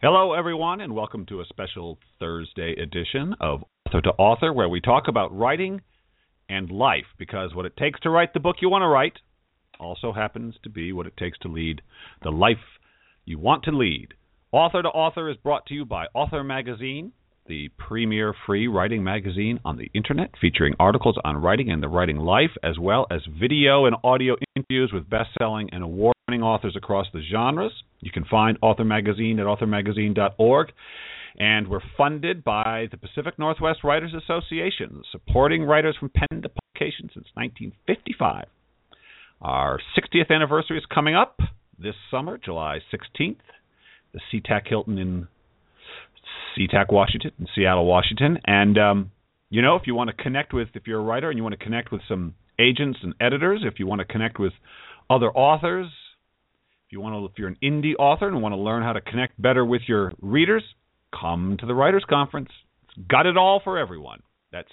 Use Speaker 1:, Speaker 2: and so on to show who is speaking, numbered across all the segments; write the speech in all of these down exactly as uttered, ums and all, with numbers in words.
Speaker 1: Hello, everyone, and welcome to a special Thursday edition of Author to Author, where we talk about writing and life, because what it takes to write the book you want to write also happens to be what it takes to lead the life you want to lead. Author to Author is brought to you by Author Magazine, the premier free writing magazine on the internet, featuring articles on writing and the writing life, as well as video and audio interviews with best-selling and award-winning authors across the genres. You can find Author Magazine at author magazine dot org, and we're funded by the Pacific Northwest Writers Association, supporting writers from pen to publication since nineteen fifty-five. Our sixtieth anniversary is coming up this summer, July sixteenth, the SeaTac Hilton in SeaTac, Washington, in Seattle, Washington. And, um, you know, if you want to connect with, if you're a writer and you want to connect with some agents and editors, if you want to connect with other authors, if you want to, if you're an indie author and want to learn how to connect better with your readers, come to the Writers Conference. It's got it all for everyone. That's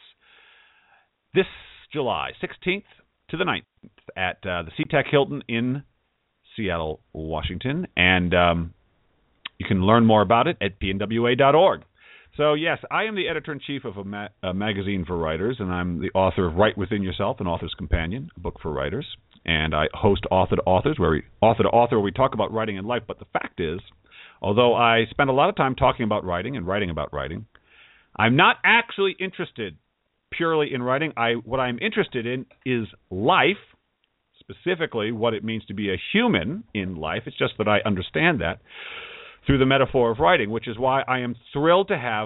Speaker 1: this July sixteenth to the nineteenth at uh, the SeaTac Hilton in Seattle, Washington. And um, you can learn more about it at p n w a dot org. So, yes, I am the editor-in-chief of a, ma- a magazine for writers, and I'm the author of Write Within Yourself, an Author's Companion, a book for writers. And I host Author to Authors, where we, Author to Author, where we talk about writing and life. But the fact is, although I spend a lot of time talking about writing and writing about writing, I'm not actually interested purely in writing. I What I'm interested in is life, specifically what it means to be a human in life. It's just that I understand that through the metaphor of writing, which is why I am thrilled to have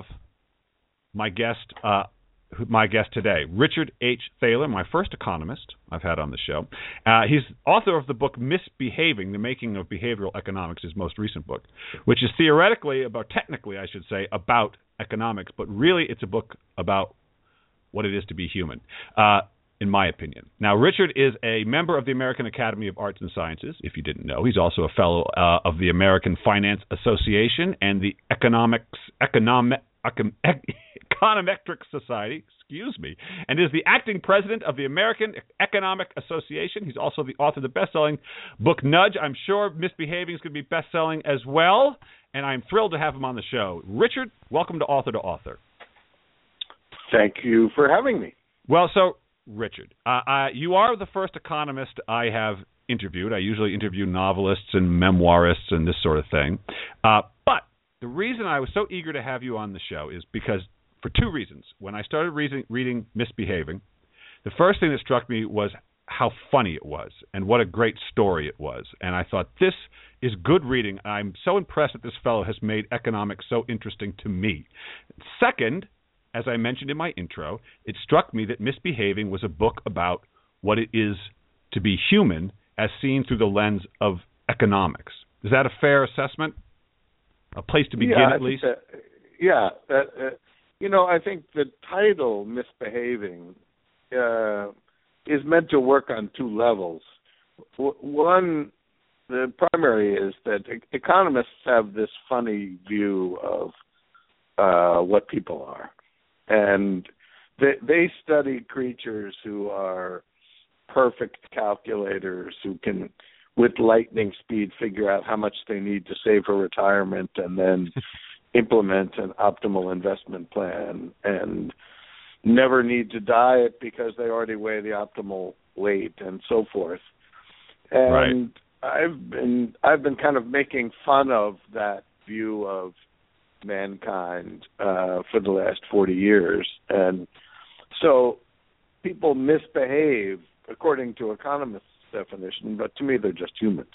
Speaker 1: my guest uh, my guest today, Richard H. Thaler, my first economist I've had on the show. Uh, he's author of the book Misbehaving, The Making of Behavioral Economics, his most recent book, which is theoretically, about technically, I should say, about economics, but really it's a book about what it is to be human. Uh, in my opinion. Now, Richard is a member of the American Academy of Arts and Sciences, if you didn't know. He's also a fellow uh, of the American Finance Association and the Economics Economic Econ, Econometric Society, excuse me, and is the acting president of the American Economic Association. He's also the author of the best-selling book Nudge. I'm sure Misbehaving is going to be best-selling as well, and I'm thrilled to have him on the show. Richard, welcome to Author to Author.
Speaker 2: Thank you for having me.
Speaker 1: Well, so Richard, uh, uh, you are the first economist I have interviewed. I usually interview novelists and memoirists and this sort of thing. Uh, but the reason I was so eager to have you on the show is because, for two reasons. When I started reading, reading Misbehaving, the first thing that struck me was how funny it was and what a great story it was. And I thought, this is good reading. I'm so impressed that this fellow has made economics so interesting to me. Second, as I mentioned in my intro, it struck me that Misbehaving was a book about what it is to be human as seen through the lens of economics. Is that a fair assessment? A place to begin,
Speaker 2: yeah,
Speaker 1: at least?
Speaker 2: That, yeah. That, uh, you know, I think the title, Misbehaving, uh, is meant to work on two levels. W- one, the primary is that e- economists have this funny view of uh, what people are. And they, they study creatures who are perfect calculators, who can, with lightning speed, figure out how much they need to save for retirement and then implement an optimal investment plan, and never need to diet because they already weigh the optimal weight and so forth. And right. I've been I've been kind of making fun of that view of mankind uh, for the last forty years. And so people misbehave according to economists' definition, but to me they're just humans.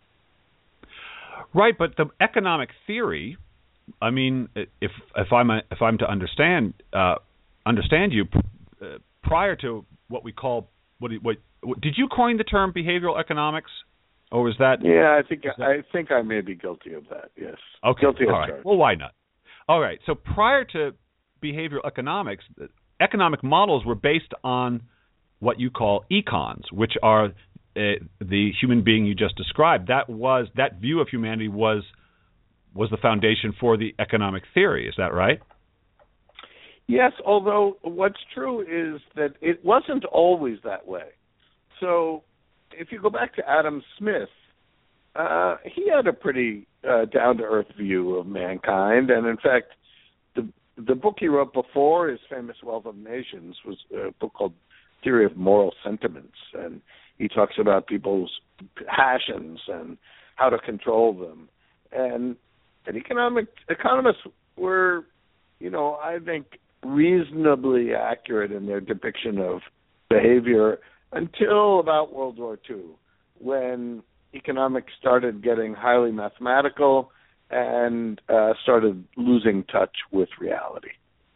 Speaker 1: Right, but the economic theory, I mean, if if I'm a, if I'm to understand uh, understand you, uh, prior to what we call what, what what did you coin the term behavioral economics? Or was that?
Speaker 2: Yeah, I think
Speaker 1: that,
Speaker 2: I think I may be guilty of that. Yes.
Speaker 1: Okay.
Speaker 2: Guilty
Speaker 1: All
Speaker 2: of
Speaker 1: right.
Speaker 2: charge.
Speaker 1: Well, why not? All right. So prior to behavioral economics, economic models were based on what you call econs, which are uh, the human being you just described. That was that view of humanity was was the foundation for the economic theory. Is that right?
Speaker 2: Yes. Although what's true is that it wasn't always that way. So if you go back to Adam Smith, uh, he had a pretty uh, down-to-earth view of mankind, and in fact, the the book he wrote before his famous Wealth of Nations was a book called Theory of Moral Sentiments, and he talks about people's passions and how to control them. And, and economic economists were, you know, I think reasonably accurate in their depiction of behavior until about World War Two, when economics started getting highly mathematical and uh, started losing touch with reality.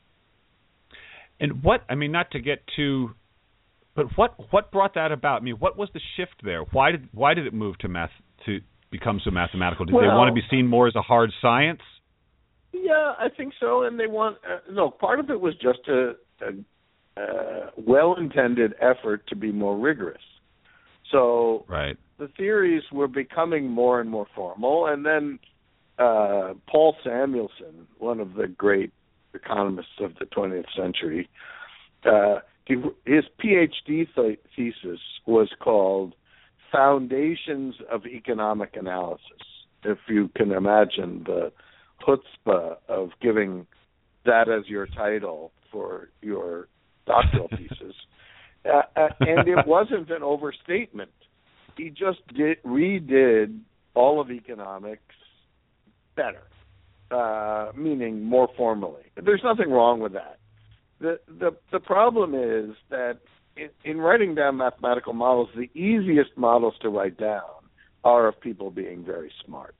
Speaker 1: And what, I mean, not to get too, but what what brought that about? I mean, what was the shift there? Why did why did it move to math to become so mathematical? Did
Speaker 2: well,
Speaker 1: they want to be seen more as a hard science?
Speaker 2: Yeah, I think so. And they want uh, no. Part of it was just a, a, a well-intended effort to be more rigorous. So
Speaker 1: right.
Speaker 2: the theories were becoming more and more formal, and then uh, Paul Samuelson, one of the great economists of the twentieth century, uh, his PhD th- thesis was called Foundations of Economic Analysis. If you can imagine the chutzpah of giving that as your title for your doctoral thesis. Uh, uh, and it wasn't an overstatement. He just did, redid all of economics better, uh, meaning more formally. There's nothing wrong with that. The the the problem is that in, in writing down mathematical models, the easiest models to write down are of people being very smart.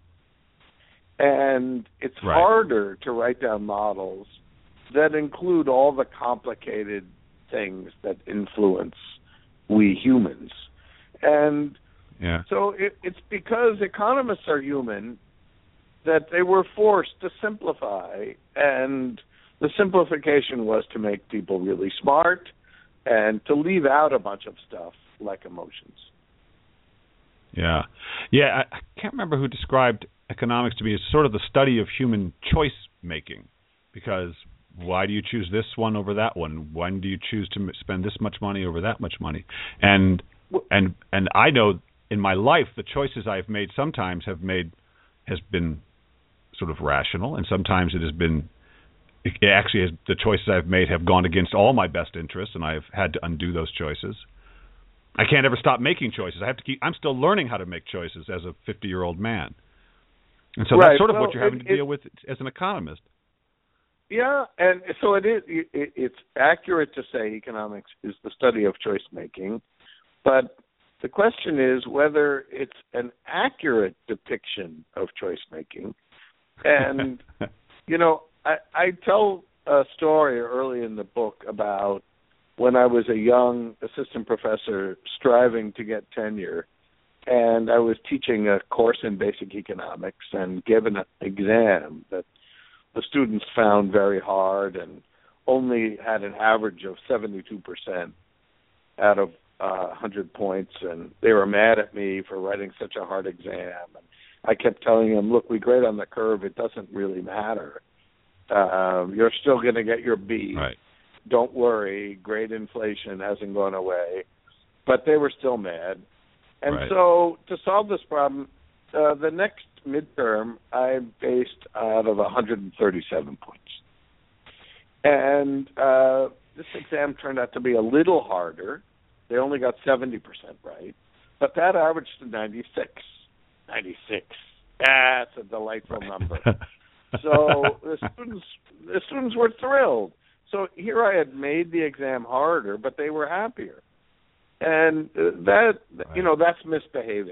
Speaker 2: And it's
Speaker 1: right.
Speaker 2: harder to write down models that include all the complicated things that influence we humans. And
Speaker 1: yeah.
Speaker 2: so it, it's because economists are human that they were forced to simplify, and the simplification was to make people really smart and to leave out a bunch of stuff like emotions.
Speaker 1: Yeah. Yeah, I, I can't remember who described economics to me as sort of the study of human choice making, because why do you choose this one over that one? When do you choose to spend this much money over that much money? And and and I know in my life the choices I've made sometimes have made has been sort of rational, and sometimes it has been it actually has, the choices I've made have gone against all my best interests, and I've had to undo those choices. I can't ever stop making choices. I have to keep. I'm still learning how to make choices as a fifty-year-old man, and so
Speaker 2: right.
Speaker 1: that's sort of
Speaker 2: well,
Speaker 1: what you're having
Speaker 2: it,
Speaker 1: to
Speaker 2: it,
Speaker 1: deal with as an economist.
Speaker 2: Yeah, and so it is. It, it's accurate to say economics is the study of choice making, but the question is whether it's an accurate depiction of choice making. And you know, I, I tell a story early in the book about when I was a young assistant professor striving to get tenure, and I was teaching a course in basic economics and given an exam that the students found very hard and only had an average of seventy-two percent out of uh, one hundred points, and they were mad at me for writing such a hard exam. And I kept telling them, look, we grade on the curve. It doesn't really matter. Um, you're still going to get your B.
Speaker 1: Right.
Speaker 2: Don't worry, grade inflation hasn't gone away. But they were still mad. And
Speaker 1: right.
Speaker 2: so to solve this problem, uh, the next midterm I based out of one hundred thirty-seven points. And uh, this exam turned out to be a little harder. They only got seventy percent right. But that averaged to ninety-six. ninety-six. That's a delightful number. So the students the students were thrilled. So here I had made the exam harder, but they were happier. And that, right. you know, that's misbehaving.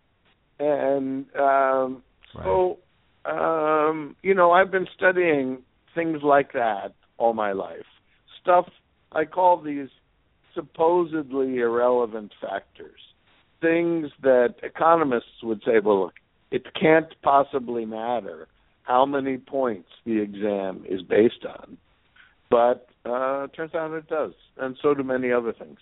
Speaker 2: And um, right. so, um, you know, I've been studying things like that all my life. Stuff, I call these supposedly irrelevant factors. Things that economists would say, well, look, it can't possibly matter how many points the exam is based on. But uh, it turns out it does, and so do many other things.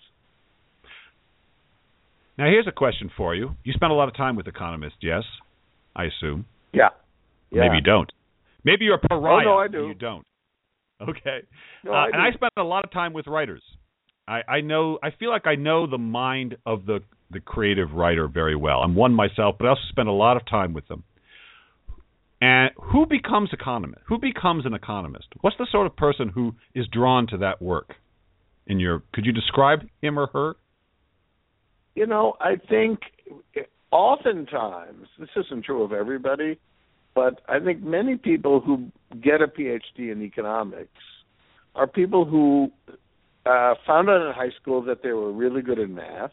Speaker 1: Now, here's a question for you. You spend a lot of time with economists, yes? I assume.
Speaker 2: Yeah. yeah.
Speaker 1: Maybe you don't. Maybe you're a pariah.
Speaker 2: Oh, no, I do.
Speaker 1: You don't. Okay.
Speaker 2: No,
Speaker 1: uh,
Speaker 2: I
Speaker 1: and I spend a lot of time with writers. I, I know. I feel like I know the mind of the the creative writer very well. I'm one myself, but I also spend a lot of time with them. And who becomes economist? Who becomes an economist? What's the sort of person who is drawn to that work? In your, could you describe him or her?
Speaker 2: You know, I think oftentimes, this isn't true of everybody, but I think many people who get a P H D in economics are people who uh, found out in high school that they were really good at math.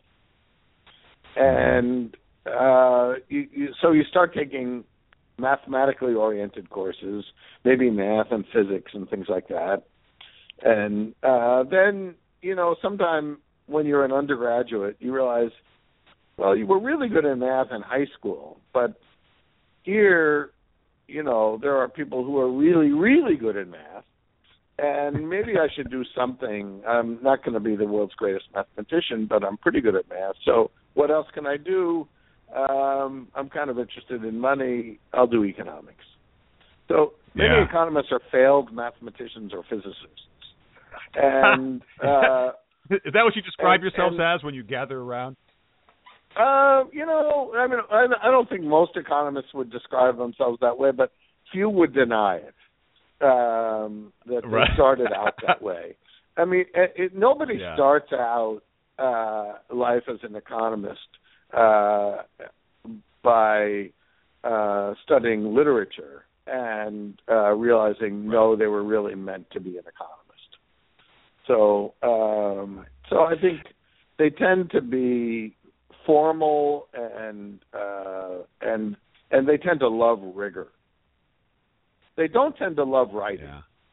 Speaker 2: And uh, you, you, so you start taking mathematically oriented courses, maybe math and physics and things like that. And uh, then, you know, sometime when you're an undergraduate, you realize, well, you were really good in math in high school, but here, you know, there are people who are really, really good at math, and maybe I should do something. I'm not going to be the world's greatest mathematician, but I'm pretty good at math. So what else can I do? Um, I'm kind of interested in money. I'll do economics. So many
Speaker 1: yeah.
Speaker 2: economists are failed mathematicians or physicists. And uh,
Speaker 1: is that what you describe
Speaker 2: and,
Speaker 1: yourselves
Speaker 2: and,
Speaker 1: as when you gather around?
Speaker 2: Uh, you know, I mean, I, I don't think most economists would describe themselves that way, but few would deny it, um, that
Speaker 1: right.
Speaker 2: they started out that way. I mean, it, it, nobody
Speaker 1: yeah.
Speaker 2: starts out uh, life as an economist uh, by uh, studying literature and uh, realizing, no, they were really meant to be an economist. So, um, so I think they tend to be formal and uh, and and they tend to love rigor. They don't tend to love writing.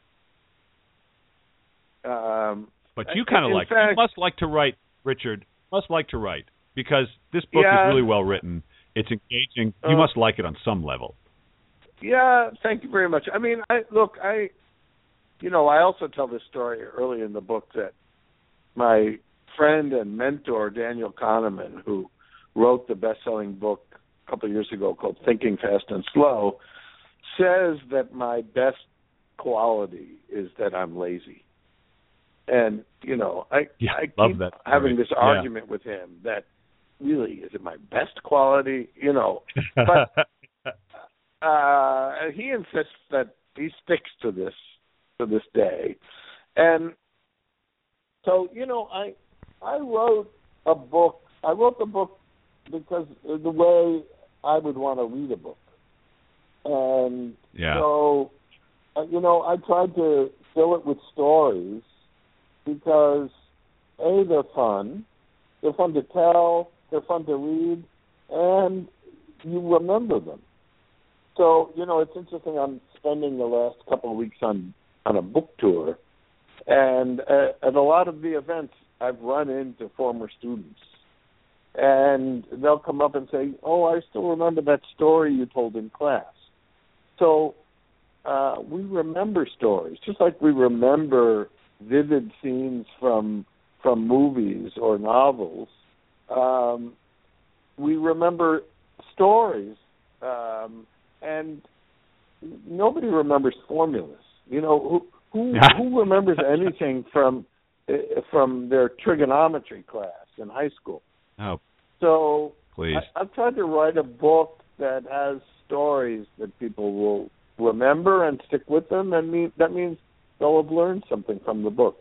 Speaker 1: Yeah.
Speaker 2: Um,
Speaker 1: but you kind of like
Speaker 2: fact,
Speaker 1: you must like to write, Richard. Must like to write because this book
Speaker 2: yeah,
Speaker 1: is really well written. It's engaging. You
Speaker 2: uh,
Speaker 1: must like it on some level.
Speaker 2: Yeah, thank you very much. I mean, I look, I. You know, I also tell this story early in the book that my friend and mentor, Daniel Kahneman, who wrote the best-selling book a couple of years ago called Thinking Fast and Slow, says that my best quality is that I'm lazy. And, you know, I,
Speaker 1: yeah,
Speaker 2: I
Speaker 1: love
Speaker 2: keep
Speaker 1: that
Speaker 2: having this
Speaker 1: yeah.
Speaker 2: argument with him that really, is it my best quality? You know, but uh, he insists that he sticks to this to this day. And so, you know, I I wrote a book. I wrote the book because the way I would want to read a book. And
Speaker 1: yeah.
Speaker 2: so, uh, you know, I tried to fill it with stories because, A, they're fun. They're fun to tell. They're fun to read. And you remember them. So, you know, it's interesting. I'm spending the last couple of weeks on on a book tour, and uh, at a lot of the events, I've run into former students, and they'll come up and say, "Oh, I still remember that story you told in class." So uh, we remember stories, just like we remember vivid scenes from from movies or novels. Um, we remember stories, um, and nobody remembers formulas. You know, who who, who remembers anything from uh, from their trigonometry class in high school?
Speaker 1: Oh,
Speaker 2: so
Speaker 1: please.
Speaker 2: I, I've tried to write a book that has stories that people will remember and stick with them, and mean, that means they'll have learned something from the book.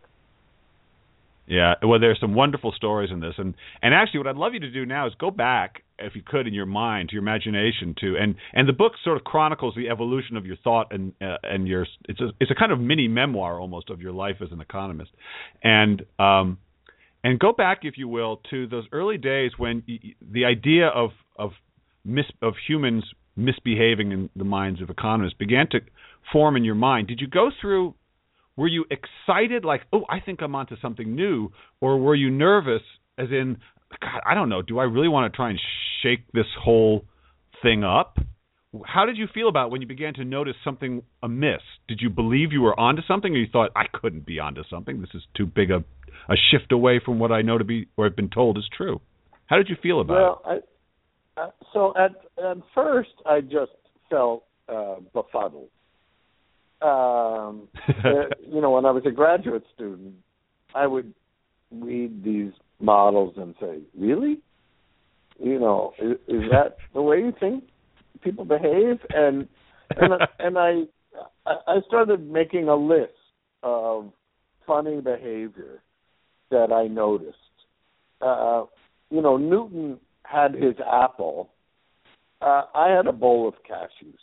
Speaker 1: Yeah, well, there's some wonderful stories in this, and and actually, what I'd love you to do now is go back, if you could, in your mind, to your imagination, to and and the book sort of chronicles the evolution of your thought and uh, and your it's a it's a kind of mini memoir almost of your life as an economist, and um and go back, if you will, to those early days when y- the idea of of mis of humans misbehaving in the minds of economists began to form in your mind. Did you go through? Were you excited, like, oh, I think I'm onto something new, or were you nervous, as in, God, I don't know, do I really want to try and shake this whole thing up? How did you feel about it when you began to notice something amiss? Did you believe you were onto something, or you thought, I couldn't be onto something? This is too big a, a shift away from what I know to be, or have been told is true. How did you feel about
Speaker 2: well,
Speaker 1: it?
Speaker 2: Well, uh, so at, at first I just felt uh, befuddled. Um, uh, you know, when I was a graduate student, I would read these models and say, really? you know, is, is that the way you think people behave? And and and I I started making a list of funny behavior that I noticed. Uh, you know, Newton had his apple. Uh, I had a bowl of cashews.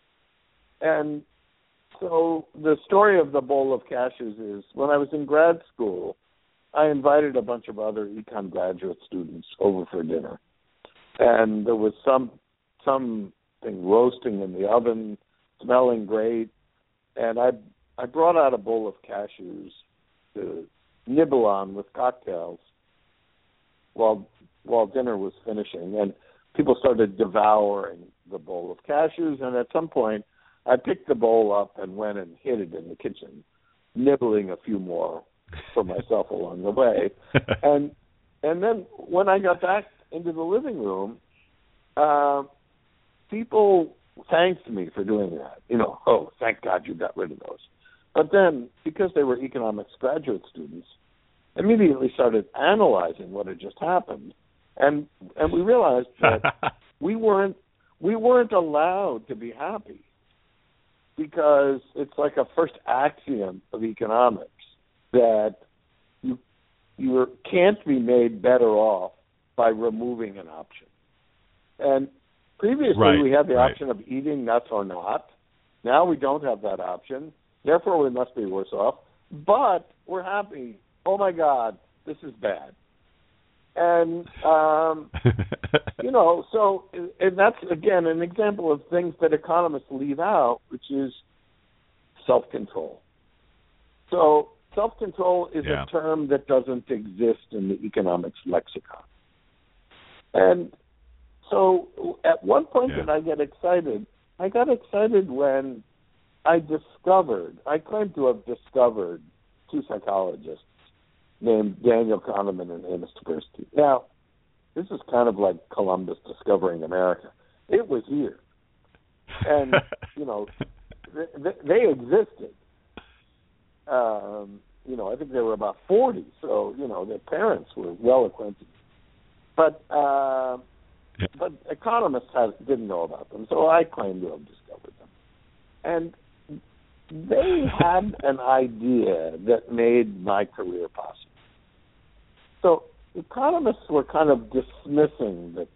Speaker 2: And so the story of the bowl of cashews is when I was in grad school, I invited a bunch of other econ graduate students over for dinner. And there was some something roasting in the oven, smelling great. And I I brought out a bowl of cashews to nibble on with cocktails while while dinner was finishing. And people started devouring the bowl of cashews. And at some point, I picked the bowl up and went and hid it in the kitchen, nibbling a few more for myself along the way. And and then when I got back into the living room, uh, people thanked me for doing that. You know, oh, thank God you got rid of those. But then, because they were economics graduate students, immediately started analyzing what had just happened. And and we realized that we weren't we weren't allowed to be happy, because it's like a first axiom of economics that you you can't be made better off by removing an option. And previously
Speaker 1: right,
Speaker 2: we had the
Speaker 1: right.
Speaker 2: option of eating nuts or not. Now we don't have that option. Therefore, we must be worse off. But we're happy. Oh my God, this is bad. And um, you know, so and that's again an example of things that economists leave out, which is self-control. So self-control is
Speaker 1: yeah.
Speaker 2: a term that doesn't exist in the economics lexicon. And so at one point
Speaker 1: yeah.
Speaker 2: did I get excited. I got excited when I discovered, I claim to have discovered two psychologists named Daniel Kahneman and Amos Tversky. Now, this is kind of like Columbus discovering America. It was here. And, you know, they, they existed. Um, you know, I think they were about forty, so, you know, their parents were well acquainted. But uh,
Speaker 1: yeah.
Speaker 2: but economists have, didn't know about them, so I claim to have discovered them. And they had an idea that made my career possible. So economists were kind of dismissing the,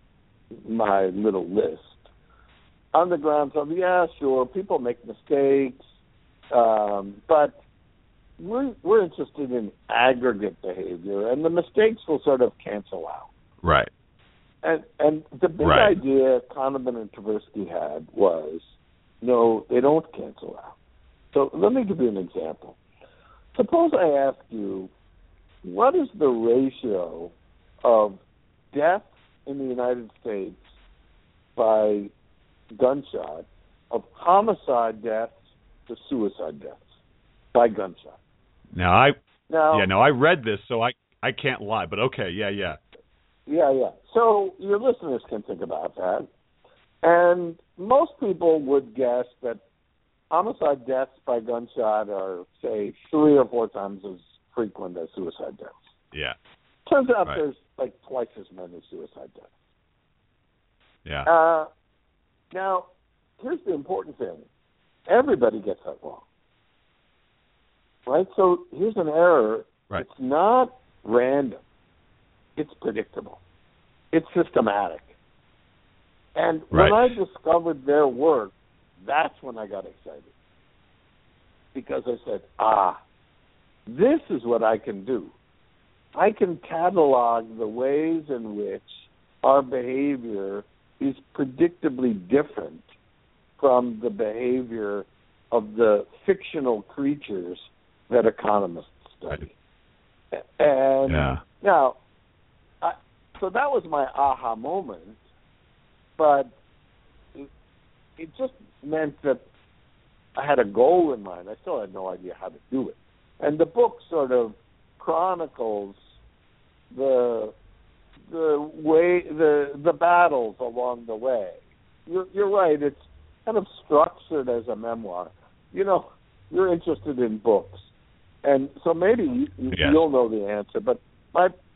Speaker 2: my little list on the grounds of, yeah, sure, people make mistakes, um, but we're, we're interested in aggregate behavior, and the mistakes will sort of cancel out.
Speaker 1: Right.
Speaker 2: And and the big
Speaker 1: right.
Speaker 2: idea Kahneman and Tversky had was, no, they don't cancel out. So let me give you an example. Suppose I ask you, what is the ratio of deaths in the United States by gunshot, of homicide deaths to suicide deaths by gunshot?
Speaker 1: Now I
Speaker 2: now,
Speaker 1: yeah, no, I read this, so I, I can't lie, but okay, yeah, yeah.
Speaker 2: Yeah, yeah. So your listeners can think about that. And most people would guess that homicide deaths by gunshot are, say, three or four times as frequent as suicide deaths.
Speaker 1: Yeah.
Speaker 2: Turns out
Speaker 1: right.
Speaker 2: there's like twice as many suicide deaths.
Speaker 1: Yeah.
Speaker 2: Uh, now, here's the important thing. Everybody gets that wrong. Right? So here's an error.
Speaker 1: Right.
Speaker 2: It's not random. It's predictable. It's systematic. And
Speaker 1: right.
Speaker 2: when I discovered their work, that's when I got excited. Because I said, ah, this is what I can do. I can catalog the ways in which our behavior is predictably different from the behavior of the fictional creatures that economists study.
Speaker 1: Right.
Speaker 2: And
Speaker 1: yeah.
Speaker 2: now, I, so that was my aha moment, but it, it just meant that I had a goal in mind. I still had no idea how to do it. And the book sort of chronicles the the way the the battles along the way. You're, you're right. It's kind of structured as a memoir. You know, you're interested in books, and so maybe you,
Speaker 1: yes.
Speaker 2: you'll know the answer. But my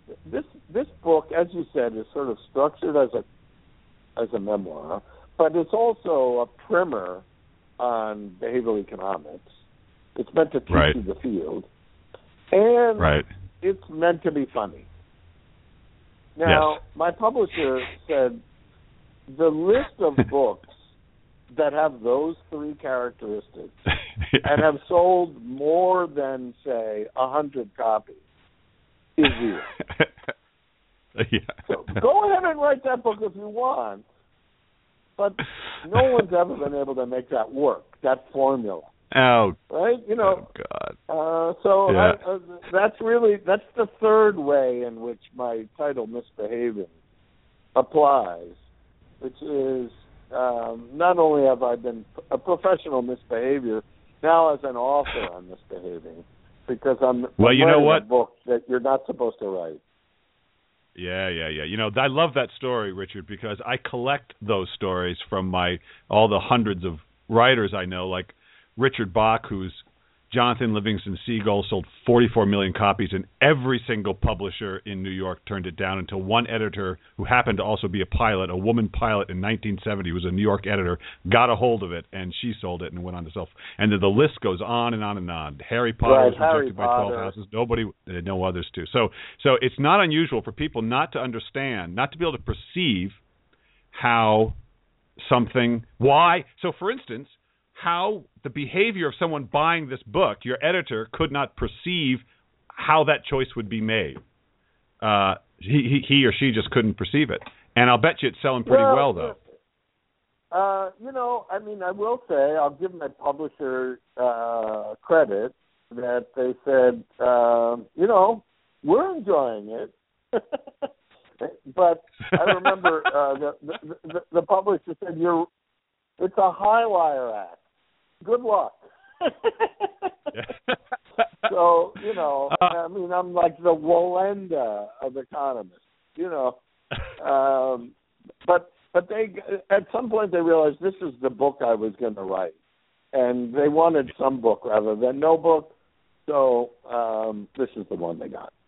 Speaker 2: this this book, as you said, is sort of structured as a as a memoir, but it's also a primer on behavioral economics. It's meant to teach
Speaker 1: right.
Speaker 2: you the field, and
Speaker 1: right.
Speaker 2: it's meant to be funny. Now,
Speaker 1: yes.
Speaker 2: my publisher said the list of books that have those three characteristics and have sold more than, say, a hundred copies is real.
Speaker 1: yeah.
Speaker 2: So go ahead and write that book if you want, but no one's ever been able to make that work, that formula.
Speaker 1: Oh,
Speaker 2: right? You know,
Speaker 1: oh God.
Speaker 2: Uh, so
Speaker 1: yeah.
Speaker 2: I, uh, that's really that's the third way in which my title "Misbehaving" applies, which is um, not only have I been a professional misbehavior, now as an author I'm misbehaving because I'm,
Speaker 1: well,
Speaker 2: I'm
Speaker 1: you know
Speaker 2: writing
Speaker 1: what?
Speaker 2: a book that you're not supposed to write.
Speaker 1: Yeah, yeah, yeah. You know, I love that story, Richard, because I collect those stories from my all the hundreds of writers I know, like Richard Bach, who's Jonathan Livingston Seagull, sold forty-four million copies, and every single publisher in New York turned it down until one editor, who happened to also be a pilot, a woman pilot in nineteen seventy, who was a New York editor, got a hold of it, and she sold it and went on to sell. And the, the list goes on and on and on. Harry Potter
Speaker 2: right,
Speaker 1: was
Speaker 2: Harry
Speaker 1: rejected by
Speaker 2: Potter.
Speaker 1: twelve houses. Nobody, uh, no others too. So, so it's not unusual for people not to understand, not to be able to perceive how something, why. So, for instance, how the behavior of someone buying this book, your editor could not perceive how that choice would be made. Uh, he, he or she just couldn't perceive it. And I'll bet you it's selling pretty well,
Speaker 2: well
Speaker 1: though.
Speaker 2: Uh, you know, I mean, I will say, I'll give my publisher uh, credit that they said, uh, you know, we're enjoying it. But I remember uh, the, the, the, the publisher said, "You're, it's a high wire act. Good luck." So, you know, uh, I mean, I'm like the Wallenda of economists, you know. Um, but but they at some point they realized this is the book I was going to write, and they wanted some book rather than no book. So um, this is the one they got.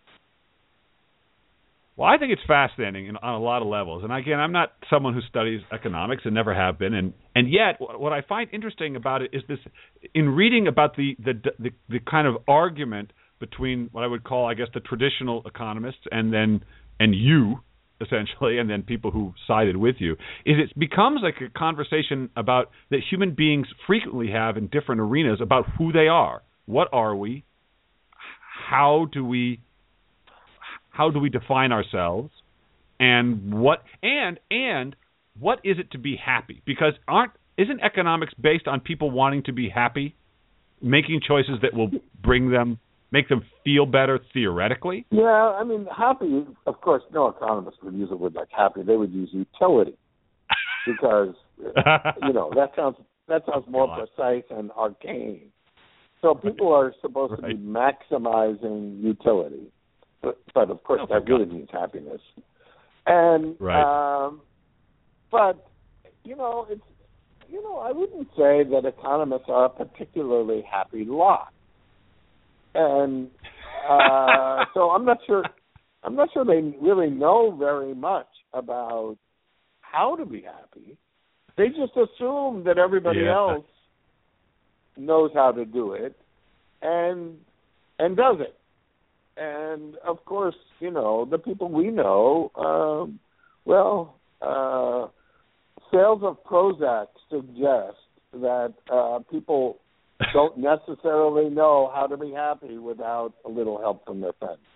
Speaker 1: Well, I think it's fascinating in, on a lot of levels. And again, I'm not someone who studies economics and never have been. And, and yet, what I find interesting about it is this: in reading about the, the the the kind of argument between what I would call, I guess, the traditional economists and then and you, essentially, and then people who sided with you, is it becomes like a conversation about that human beings frequently have in different arenas about who they are. What are we? How do we? How do we define ourselves, and what and and what is it to be happy? Because aren't isn't economics based on people wanting to be happy, making choices that will bring them, make them feel better theoretically?
Speaker 2: Yeah, I mean, happy. Of course, no economist would use a word like happy. They would use utility, because you know that sounds that sounds more precise and arcane. So people are supposed right. to be maximizing utility. But, but of course, oh, that really means happiness. And
Speaker 1: right.
Speaker 2: um, but you know, it's you know, I wouldn't say that economists are a particularly happy lot. And uh, so I'm not sure. I'm not sure they really know very much about how to be happy. They just assume that everybody
Speaker 1: yeah.
Speaker 2: else knows how to do it and and does it. And, of course, you know, the people we know, um, well, uh, sales of Prozac suggest that uh, people don't necessarily know how to be happy without a little help from their friends.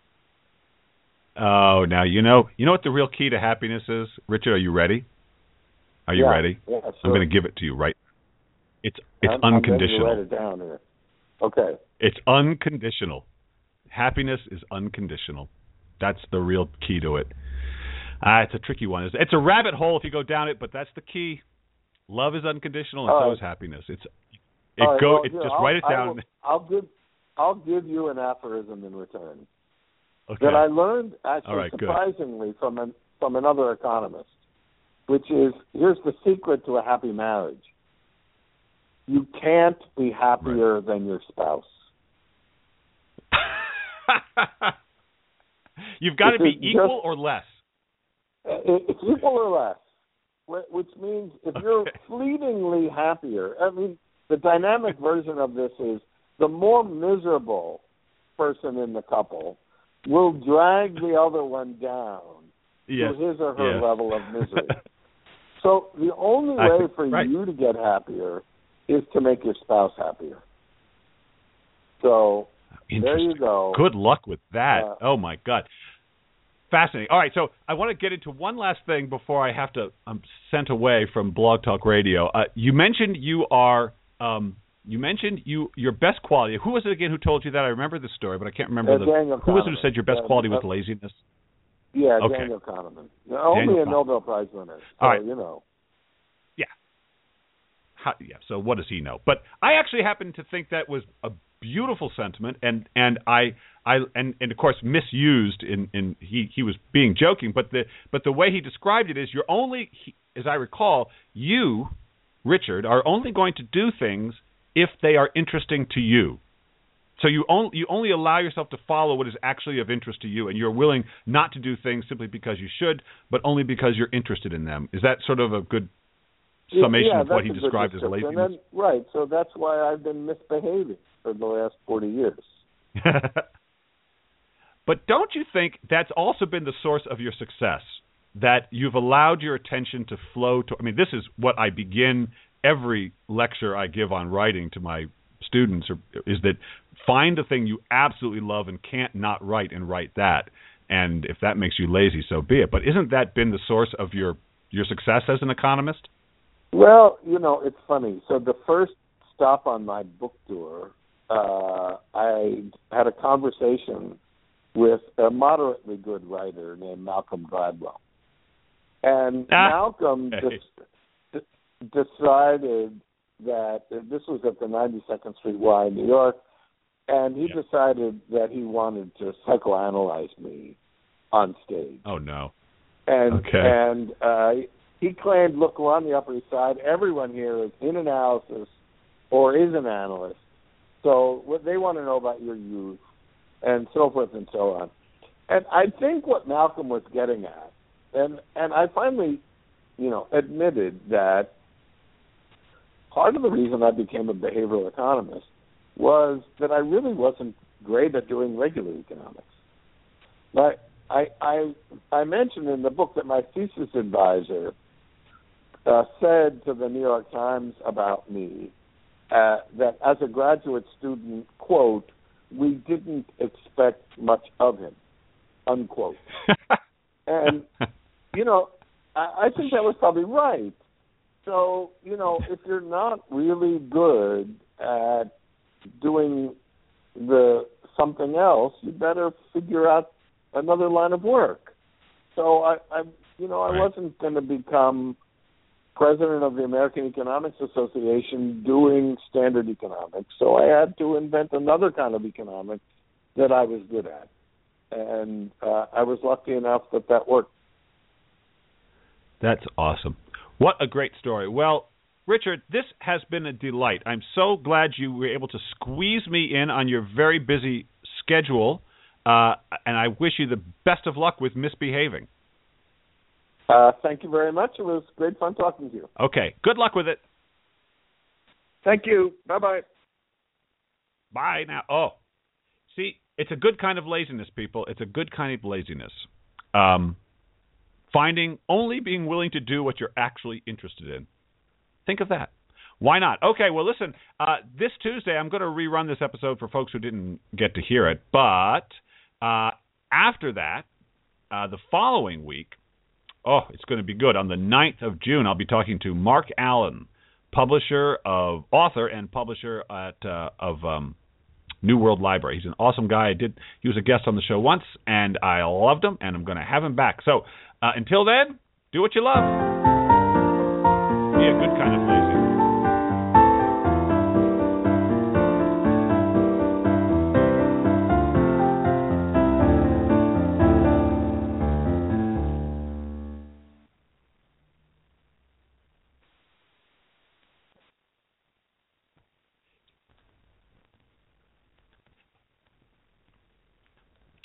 Speaker 1: Oh, now, you know, you know what the real key to happiness is? Richard, are you ready? Are you
Speaker 2: yeah,
Speaker 1: ready?
Speaker 2: Yeah, sure.
Speaker 1: I'm going to give it to you right. It's it's
Speaker 2: I'm,
Speaker 1: unconditional.
Speaker 2: I'm ready to write it down here. Okay.
Speaker 1: It's unconditional. Happiness is unconditional. That's the real key to it. Uh, it's a tricky one. It's, it's a rabbit hole if you go down it, but that's the key. Love is unconditional, and All so right. is happiness. It's it
Speaker 2: right,
Speaker 1: go.
Speaker 2: Well,
Speaker 1: it,
Speaker 2: here,
Speaker 1: just
Speaker 2: I'll,
Speaker 1: write it down.
Speaker 2: Will, I'll give I'll give you an aphorism in return
Speaker 1: okay.
Speaker 2: that I learned actually
Speaker 1: right,
Speaker 2: surprisingly good. from an from another economist, which is here's the secret to a happy marriage. You can't be happier right. than your spouse.
Speaker 1: You've got to be
Speaker 2: Just,
Speaker 1: equal or less.
Speaker 2: It's equal or less, which means if you're
Speaker 1: Okay.
Speaker 2: fleetingly happier, I mean, the dynamic version of this is the more miserable person in the couple will drag the other one down
Speaker 1: Yes.
Speaker 2: to his or her
Speaker 1: Yes.
Speaker 2: level of misery. So the only
Speaker 1: I-
Speaker 2: way for
Speaker 1: right.
Speaker 2: you to get happier is to make your spouse happier. So there you go.
Speaker 1: Good luck with that.
Speaker 2: Uh,
Speaker 1: oh, my God. Fascinating. All right, so I want to get into one last thing before I have to I'm sent away from Blog Talk Radio. Uh, you mentioned you are um, you mentioned you your best quality. Who was it again who told you that? I remember the story, but I can't remember
Speaker 2: uh,
Speaker 1: the
Speaker 2: Daniel
Speaker 1: who was it who
Speaker 2: Kahneman.
Speaker 1: said your best
Speaker 2: Uh,
Speaker 1: quality was
Speaker 2: uh,
Speaker 1: laziness?
Speaker 2: Yeah,
Speaker 1: Okay.
Speaker 2: Daniel Kahneman. Only
Speaker 1: Daniel
Speaker 2: a
Speaker 1: Kahneman.
Speaker 2: Nobel Prize winner. So,
Speaker 1: All right.
Speaker 2: you know.
Speaker 1: How, yeah, so what does he know? But I actually happen to think that was a beautiful sentiment, and and I I and, and of course misused in, in he he was being joking, but the but the way he described it is you're only, as I recall, you, Richard, are only going to do things if they are interesting to you. So you only you only allow yourself to follow what is actually of interest to you, and you're willing not to do things simply because you should, but only because you're interested in them. Is that sort of a good summation
Speaker 2: yeah,
Speaker 1: of what he
Speaker 2: that's a good
Speaker 1: described as
Speaker 2: description.
Speaker 1: laziness?
Speaker 2: And then, right, so that's why I've been misbehaving for the last forty years.
Speaker 1: But don't you think that's also been the source of your success, that you've allowed your attention to flow to, I mean, this is what I begin every lecture I give on writing to my students, or, is that find the thing you absolutely love and can't not write and write that. And if that makes you lazy, so be it. But isn't that been the source of your, your success as an economist?
Speaker 2: Well, you know, it's funny. So the first stop on my book tour, uh, I had a conversation with a moderately good writer named Malcolm Gladwell. And
Speaker 1: Ah,
Speaker 2: Malcolm
Speaker 1: okay.
Speaker 2: des- decided that, this was at the ninety-second Street Y in New York, and he
Speaker 1: Yeah.
Speaker 2: decided that he wanted to psychoanalyze me on stage.
Speaker 1: Oh, no.
Speaker 2: And
Speaker 1: Okay.
Speaker 2: and uh, he claimed, look, we're on the Upper East Side. Everyone here is in analysis or is an analyst. So what they want to know about your youth and so forth and so on. And I think what Malcolm was getting at, and, and I finally, you know, admitted that part of the reason I became a behavioral economist was that I really wasn't great at doing regular economics. But I, I, I mentioned in the book that my thesis advisor uh, said to the New York Times about me uh, that as a graduate student, quote, we didn't expect much of him, unquote. And, you know, I, I think that was probably right. So, you know, if you're not really good at doing the something else, you better figure out another line of work. So I, I you know, I
Speaker 1: Right.
Speaker 2: wasn't going to become president of the American Economics Association doing standard economics. So I had to invent another kind of economics that I was good at, and uh, I was lucky enough that that worked.
Speaker 1: That's awesome. What a great story. Well, Richard, this has been a delight. I'm so glad you were able to squeeze me in on your very busy schedule, uh, and I wish you the best of luck with misbehaving.
Speaker 2: Uh, thank you very much. It was great fun talking to you.
Speaker 1: Okay, good luck with it.
Speaker 2: Thank you. Bye-bye.
Speaker 1: Bye now. Oh, see, it's a good kind of laziness, people. It's a good kind of laziness. Um, finding, only being willing to do what you're actually interested in. Think of that. Why not? Okay, well, listen, uh, this Tuesday I'm going to rerun this episode for folks who didn't get to hear it. But uh, after that, uh, the following week, oh, it's going to be good. On the ninth of June, I'll be talking to Mark Allen, publisher of, author and publisher at uh, of um, New World Library. He's an awesome guy. I did. He was a guest on the show once, and I loved him, and I'm going to have him back. So uh, until then, do what you love. Be a good kind of